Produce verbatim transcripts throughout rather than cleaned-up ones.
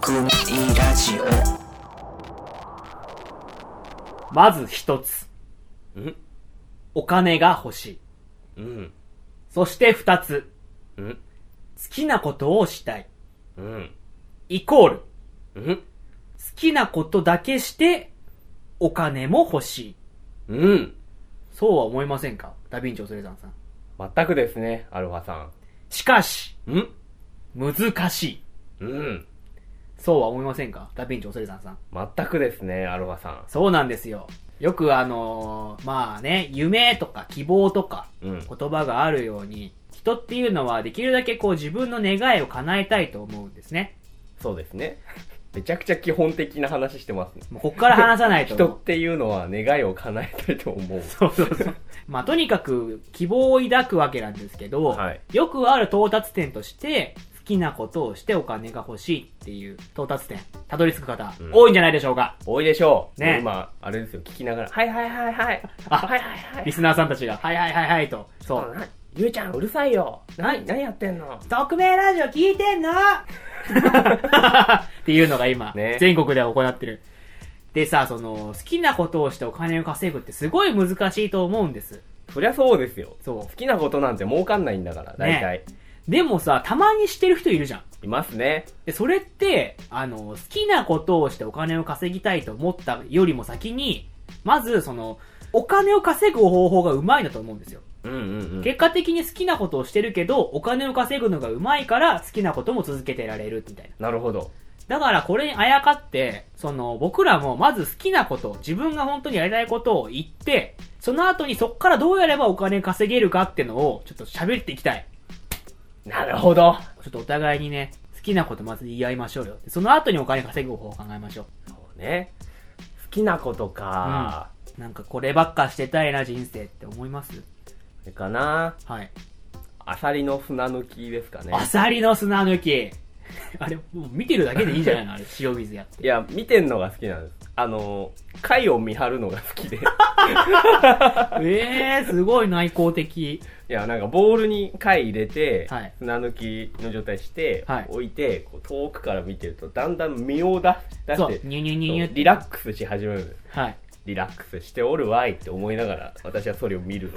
匠ラジオ。 まず一つ。 んお金が欲しい。 うん。 そして二つ。 ん好きなことをしたい。 うん。 イコール。 ん好きなことだけして、お金も欲しい。 うん。 そうは思いませんか？ダヴィンチョ・ソレザンさん。 全くですね、アルファさしかし、 ん。ん難しい。 うん。 そうは思いませんか？ダヴィンチョ・ソレザンさん。 全くですね、アルファさん。 そうなんですよ。よくあのー、まあね、夢とか希望とか、 うん言葉があるように、人っていうのはできるだけこう自分の願いを叶えたいと思うんですね。 そうですね。めちゃくちゃ基本的な話してますね。 もうこっから話さないと。 人っていうのは願いを叶えたいと思う。 そうそうそう。まあとにかく希望を抱くわけなんですけど、 はい、 よくある到達点として、好きなことをしてお金が欲しいっていう到達点、たどり着く方、うん、多いんじゃないでしょうか。 多いでしょう。 ね。 今、あれですよ、聞きながら、はいはいはいはい。 あ、はいはいはい。リスナーさんたちが、はいはいはいはいと。そう。 ゆうちゃんうるさいよ。何、何やってんの？ 匿名ラジオ聞いてんのっていうのが今、ね、全国では行ってる。でさ、その、好きなことをしてお金を稼ぐってすごい難しいと思うんです。 そりゃそうですよ。 そう。 好きなことなんて儲かんないんだから、大体。 ね、でもさ、たまにしてる人いるじゃん。 いますね。 で、それって、あの、好きなことをしてお金を稼ぎたいと思ったよりも先に、まず、その、お金を稼ぐ方法がうまいんだと思うんですよ。 うんうんうん。 結果的に好きなことをしてるけど、お金を稼ぐのがうまいから好きなことも続けてられるみたいな。 なるほど。 だからこれにあやかって、その僕らもまず好きなこと、自分が本当にやりたいことを言って、その後にそっからどうやればお金稼げるかっていうのをちょっと喋っていきたい。 なるほど。 ちょっとお互いにね、好きなことまず言い合いましょうよ。その後にお金稼ぐ方法を考えましょう。 そうね。好きなことか、 うん。なんかこればっかしてたいな人生って思います？ それかな。 はい。 アサリの砂抜きですかね。 アサリの砂抜き。あれ、もう見てるだけでいいんじゃないの？あれ、塩水やって。 いや、見てんのが好きなんです。あの、貝を見張るのが好きで。 えー、すごい内向的。 いや、なんかボールに貝入れて、 はい、 砂抜きの状態して、 はい、 置いてこう遠くから見てると、だんだん身を出して、 ニュニュニュニュリラックスし始めるんです。 はい。 リラックスしておるわいって思いながら、私はそれを見る。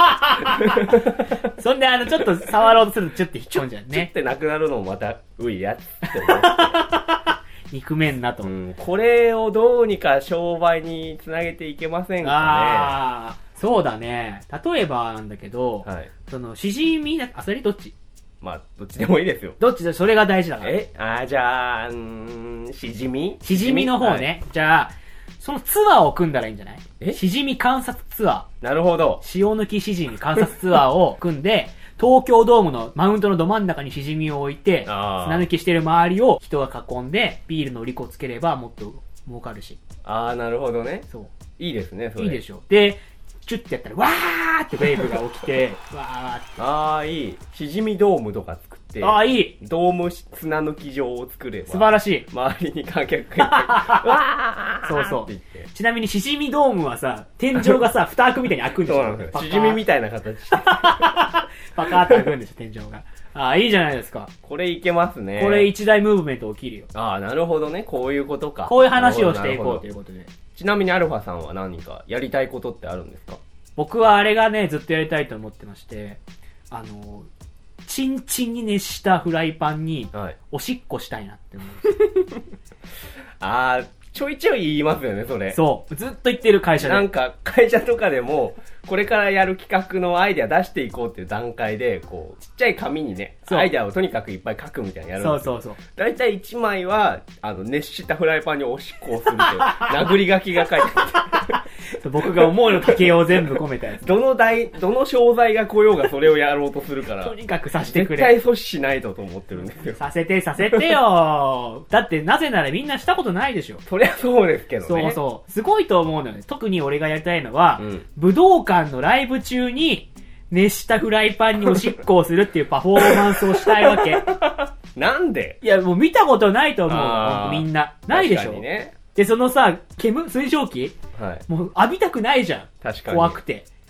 そんで、あの、ちょっと触ろうとすると、ちょっと引っ込んじゃうね。 ちょってなくなるのもまた、ういやって思って。 憎めんなと、 うん。これをどうにか商売につなげていけませんかね。 ああ、そうだね。例えばなんだけど、 はい、 その、しじみ、あさりどっち？ まあ、どっちでもいいですよ。 どっちで、それが大事だから。 えあー、じゃあ、うーん、しじみしじみの方ね。はい、じゃあ、そのツアーを組んだらいいんじゃない？えしじみ観察ツアー。なるほど。 塩抜きしじみ観察ツアーを組んで、東京ドームのマウントのど真ん中にしじみを置いて、砂抜きしてる周りを人が囲んで、ビールの売り子をつければもっと儲かるし。 あー、なるほどね。 そう。 いいですね、それ。 いいでしょ。で、チュッてやったら、わーってウェーブが起きて、わーって。 あー、いい。しじみドームとか作って、 あー、いい。 ドーム砂抜き場を作れば。 素晴らしい。 周りに観客がいて、わーそうそう。ちなみにしじみドームはさ、天井がさ、蓋開くみたいに開くんでしょ。 そうなんですよ。しじみみたいな形して。 パカーって開くんでしょ、天井が。ああ、いいじゃないですか。 これいけますね。 これ一大ムーブメント起きるよ。 ああ、なるほどね。こういうことか。 こういう話をしていこうということで。 ちなみにアルファさんは何かやりたいことってあるんですか？ 僕はあれがね、ずっとやりたいと思ってまして、あの、チンチンに熱したフライパンに、おしっこしたいなって思うんですよ。 ああ、ちょいちょい言いますよね、それ。 そう。ずっと言ってる会社で。 なんか、会社とかでも、これからやる企画のアイデア出していこうっていう段階で、こう、ちっちゃい紙にね、アイデアをとにかくいっぱい書くみたいなやるんですよ。 そうそうそう。 だいたいいちまいは、あの、熱したフライパンにおしっこをするっていう、殴り書きが書いてある。僕が思うの竹を全部込めたやつ。 どの台、どの商材が来ようがそれをやろうとするから。 とにかくさせてくれ。 絶対阻止しないとと思ってるんですよ。 させて、させてよ。だってなぜならみんなしたことないでしょ。 そりゃそうですけどね。 そうそう。すごいと思うのよね。特に俺がやりたいのは、うん、武道館のライブ中に熱したフライパンにおしっこをするっていうパフォーマンスをしたいわけ。 なんで？ いや、もう見たことないと思う。みんな。ないでしょ。 ね、 で、そのさ、煙、水蒸気、 はい、 もう浴びたくないじゃん。 確かに。 怖くて。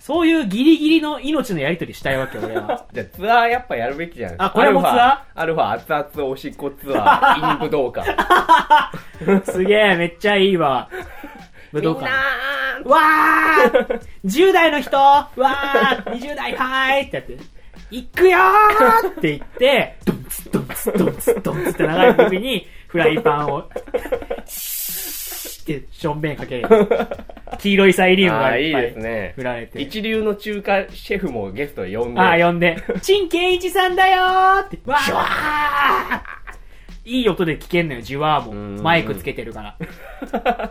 そういうギリギリの命のやりとりしたいわけ、俺は。 じゃあツアーやっぱやるべきじゃないですか。 あ、これもツアーアルファ熱々おしっこツアー、イン武道館。 すげえ、めっちゃいいわ。武道館。 みんなーわー !じゅう 代の人わー !にじゅう 代はーいってやって、行くよーって言って、ドンツドンツドンツドンツって流れた時に、フライパンを、シーってしょんべんかける。黄色いサイリウムがいっぱい振られて。 一流の中華シェフもゲストで呼んで。 ああ、呼んで。陳健一さんだよーって。わーいい音で聞けんのよ、じわーも。マイクつけてるから。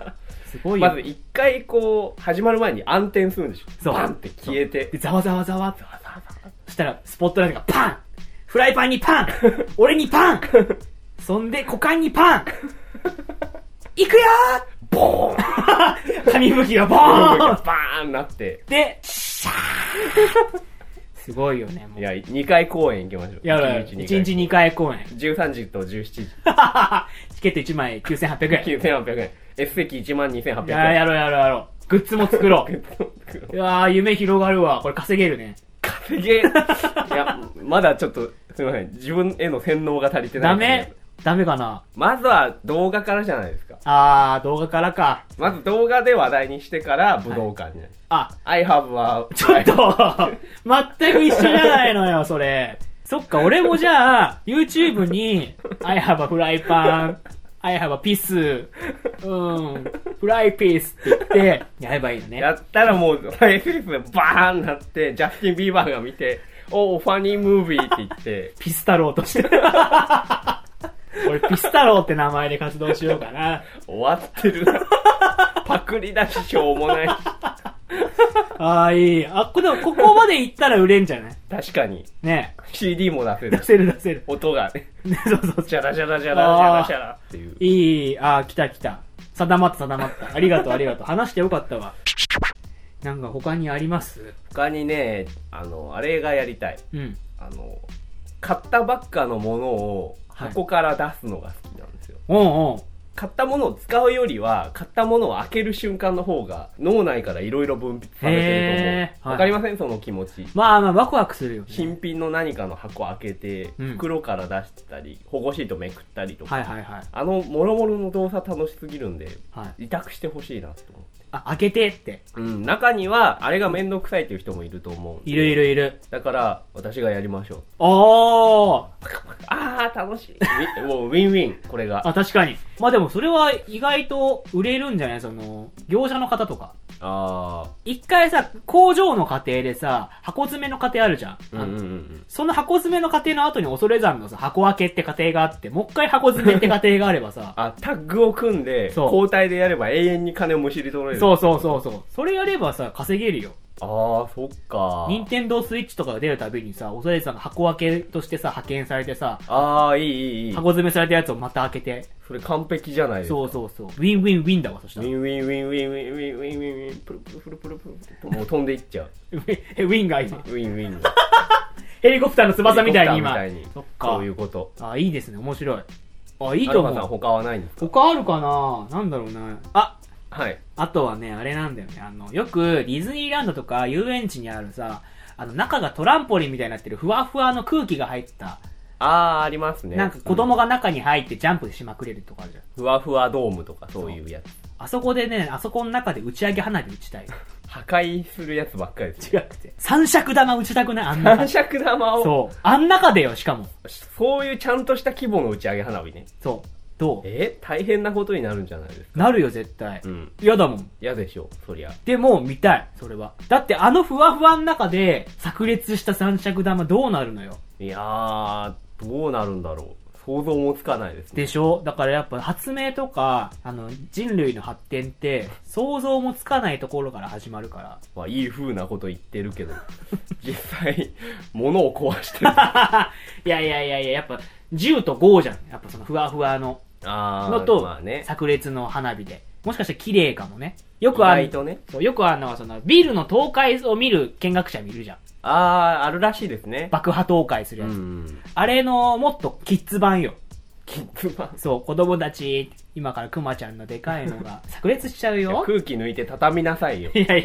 すごいよ。 まず一回こう、始まる前に暗転するんでしょ。 そう。 バンって消えて。 で、ざわざわざわって。そしたら、スポットライトがパンフライパンにパン俺にパンそんで、股間にパン行くよーボーン紙吹きがボーンバーンなって。 で、シャーすごいよね、もう。 いや、にかい公演行きましょう。 やばい。いちにちにかい公演。 じゅうさんじとじゅうしちじ。 チケットいちまいきゅうせんはっぴゃくえん。 きゅうせんはっぴゃくえん。S 席いちまんにせんはっぴゃくえん。 いや、やろうやろうやろう。グッズも作ろう。いやー、夢広がるわ。これ稼げるね。 稼げ、いや、まだちょっと、すみません。自分への洗脳が足りてない、 ダメダメかな。 まずは動画からじゃないですか。 あー、動画からか。 まず動画で話題にしてから武道館に、はい、あ、I have は、 ちょっと、全く一緒じゃないのよ、それ。そっか、俺もじゃあ、YouTube に、I have a フライパン、I have a piece、うん、フライピースって言って、やればいいのね。 やったらもう、フライピースでバーンなって、ジャスティン・ビーバーが見て、おー、ファニームービーって言って、 ピス太郎として。俺、ピス太郎って名前で活動しようかな。 終わってるな。パクリだし、しょうもないし。 ああ、いい。あ、こでもここまで行ったら売れんじゃない？ 確かに。 ねえ。シーディー も出せる。 出せる出せる。 音がね。 ね、そうそう。 ジャラジャラジャラジャラジャラっていう。 いい。ああ、来た来た。定まった定まった。ありがとうありがとう。話してよかったわ。なんか他にあります？ 他にね、あの、あれがやりたい。 うん。 あの、買ったばっかのものを箱から出すのが好きなんですよ。 はい、おうおう。 買ったものを使うよりは、買ったものを開ける瞬間の方が脳内からいろいろ分泌されてると思う。わかりません、はい、その気持ち。 まあまあワクワクするよね。 新品の何かの箱を開けて、うん、袋から出したり、保護シートめくったりとか。 はいはいはい。 あの、もろもろの動作楽しすぎるんで、 はい、 委託してほしいなと思って。 あ、開けてって。 うん、中には、あれがめんどくさいっていう人もいると思う。 いるいるいる。 だから、私がやりましょう。 おーあー、楽しい。もう、ウィンウィン、これが。 あ、確かに。まあでも、それは意外と売れるんじゃない？その、業者の方とか。 あー。 一回さ、工場の過程でさ、箱詰めの過程あるじゃん。 うんうんうん。 その箱詰めの過程の後に恐山のさ、箱開けって過程があって、もう一回箱詰めって過程があればさ。 あ、タッグを組んで、交代でやれば永遠に金をむしり取れる。 そうそうそうそう。それやればさ、稼げるよ。 あー、そっか。 任天堂スイッチとかが出るたびにさ、恐山が箱開けとしてさ、派遣されてさ、 あー、いいいいいい。 箱詰めされたやつをまた開けて。 それ完璧じゃないですか。 そうそうそう。ウィンウィンウィンだわ、そしたら。 ウィンウィンウィンウィンウィンウィンウィンウィンウィン、プルプルプルプルプルプル、もう飛んでいっちゃう。 え、ウィンが今。 ウィンウィン。 ヘリコプターの翼みたいに今。 そっか。そういうこと。 あ、いいですね、面白い。あ、いいと思う。 アルファさん他はないんですか？ 他あるかな？なんだろうな。あ、 はい。 あとはね、あれなんだよね。あの、よくディズニーランドとか遊園地にあるさ、あの、中がトランポリンみたいになってるふわふわの空気が入った。 あー、ありますね。 なんか子供が中に入ってジャンプしまくれるとかあるじゃん。 ふわふわドームとかそういうやつ。 あそこでね、あそこの中で打ち上げ花火打ちたい。 破壊するやつばっかりです、 ね。違くて。三尺玉打ちたくない？あんな。 三尺玉を。 そう。あん中でよ、しかも。 そういうちゃんとした規模の打ち上げ花火ね。 そう。どう？ え大変なことになるんじゃないですか？ なるよ、絶対。 うん。 嫌だもん。 嫌でしょ、そりゃ。 でも、見たい、それは。だってあのふわふわの中で、炸裂した三尺玉どうなるのよ。 いやー、どうなるんだろう。想像もつかないですね。 でしょ？だからやっぱ発明とか、あの、人類の発展って、想像もつかないところから始まるから。 まあ、いい風なこと言ってるけど、実際、物を壊してる。 いやいやいやいや、やっぱ、銃とゴーじゃん。やっぱそのふわふわの。のと、まあね、炸裂の花火で。もしかしたら綺麗かもね。よくある、ね、そうよくあるのは、その、ビルの倒壊を見る見学者見るじゃん。 あー、あるらしいですね。 爆破倒壊するやつ。 うん、 あれの、もっとキッズ版よ。 キッズ版？ そう、子供たち、今からクマちゃんのでかいのが、炸裂しちゃうよ。 空気抜いて畳みなさいよ。 いやいや、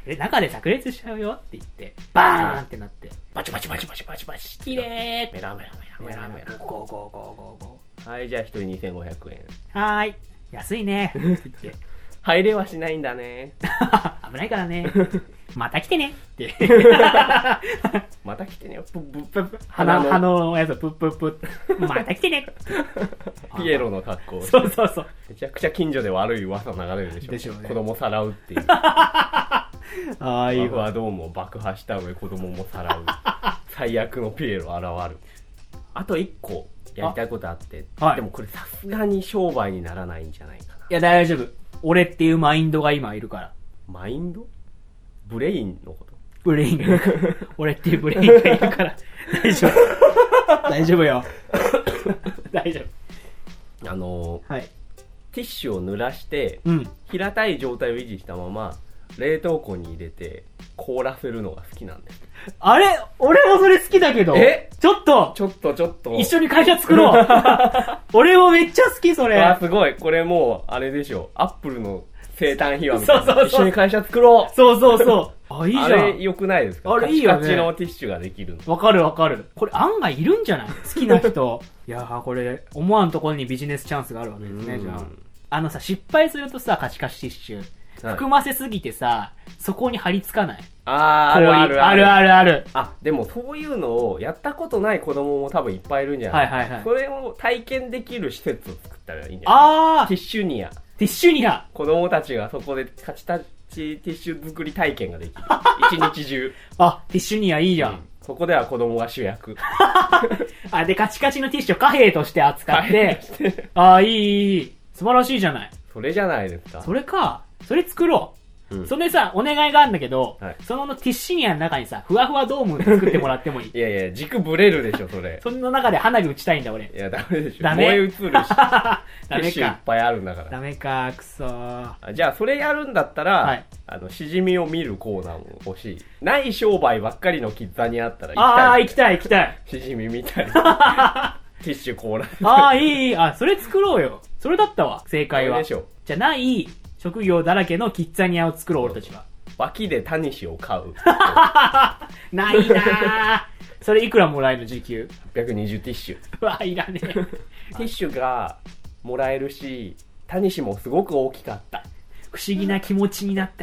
え、中で炸裂しちゃうよって言って、バーンってなって、バチバチバチバチバチバチ、綺麗メラメラメラメラメラ。 ゴーゴーゴーゴーゴー。 はい、じゃあ一人にせんごひゃくえん。 はーい。安いね。って言って。 入れはしないんだね。 危ないからね。また来てねって。 また来てねよ。プップップッ。 鼻の、鼻のやつプップップッ。また来てね。 ピエロの格好。 そうそうそう。 めちゃくちゃ近所で悪い噂流れるでしょ。 でしょうね。 子供さらうっていう。 ああ、いいわ。 はどうも爆破した上子供もさらう。最悪のピエロ現る。あと一個やりたいことあって。 はい、 でもこれさすがに商売にならないんじゃないかな。 いや、大丈夫。俺っていうマインドが今いるから。 マインド？ブレインのこと？ ブレインが。俺っていうブレインがいるから。大丈夫。大丈夫よ。大丈夫。あのー、 はい。 ティッシュを濡らして、 うん、 平たい状態を維持したまま、冷凍庫に入れて、凍らせるのが好きなんです。 あれ俺もそれ好きだけど。 えちょっとちょっとちょっと。 一緒に会社作ろう。俺もめっちゃ好き、それ。 あ、すごい。これもう、あれでしょ。アップルの生誕秘話みたいな。そうそうそう。一緒に会社作ろう。 そうそうそう。あ、いいじゃん。あれ良くないですか？ あれいいよね。 カチカチのティッシュができるの。 わかるわかる。これ案外いるんじゃない？好きな人。いやー、これ、思わんところにビジネスチャンスがあるわけですね、じゃあ。あのさ、失敗するとさ、カチカチティッシュ。含ませすぎてさ、そこに貼り付かない。 あー、あるあるあるあるある。 あ、でもそういうのをやったことない子供も多分いっぱいいるんじゃない？ はいはいはい。 それを体験できる施設を作ったらいいんじゃない？ あー。 ティッシュニア。 ティッシュニア。 子供たちがそこでカチタチティッシュ作り体験ができる。一日中。 あ、ティッシュニアいいじゃん。うん、 そこでは子供が主役。 あ、で、カチカチのティッシュを貨幣として扱って。あ、いいいい。素晴らしいじゃない。 それじゃないですか。 それか。それ作ろう。うん、それさ、お願いがあるんだけど、はい、そのティッシュニアの中にさ、ふわふわドーム作ってもらってもいい？ いやいや、軸ブレるでしょ、それ。 その中で花火打ちたいんだ、俺。 いや、ダメでしょ。 ダメ。 燃え移るし。ティッシュいっぱいあるんだから。 ダメか、くそー。 じゃあ、それやるんだったら、はい、あの、しじみを見るコーナーも欲しい。ない商売ばっかりのキッザにあったら行きたい。 ああ、行きたい、行きたい。 しじみみたいな。ティッシュ凍らせて。 ああ、いい、いい。あ、それ作ろうよ。それだったわ、正解は。 でしょ。 じゃない、職業だらけのキッザニアを作ろう、俺たちは。 脇でタニシを買う。 ないなぁ。それいくらもらえるの時給？ はっぴゃくにじゅうティッシュ。 うわ、いらねえ。ティッシュがもらえるし、タニシもすごく大きかった。 不思議な気持ちになった。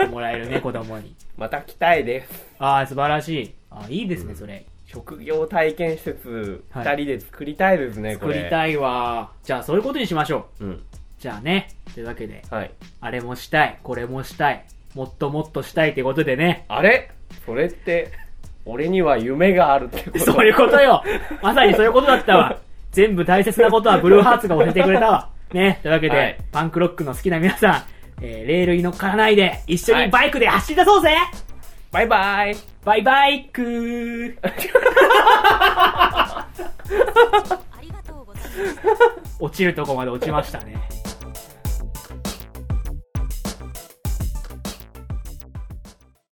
もらえるね、子供に。 また来たいです。 ああ、素晴らしい。ああ、いいですね、うん、それ。 職業体験施設、二、はい、人で作りたいですね、これ。 作りたいわ。じゃあ、そういうことにしましょう。 うん。 じゃあね、というわけで、 はい、 あれもしたい、これもしたい、もっともっとしたいってことでね。 あれそれって、俺には夢があるってこと？ そういうことよ。まさにそういうことだったわ。全部大切なことはブルーハーツが教えてくれたわ。ね、というわけで、はい、パンクロックの好きな皆さん、えー、レールに乗っからないで、一緒にバイクで走り出そうぜ、はい、 バイバイバイバイクー落ちるとこまで落ちましたね。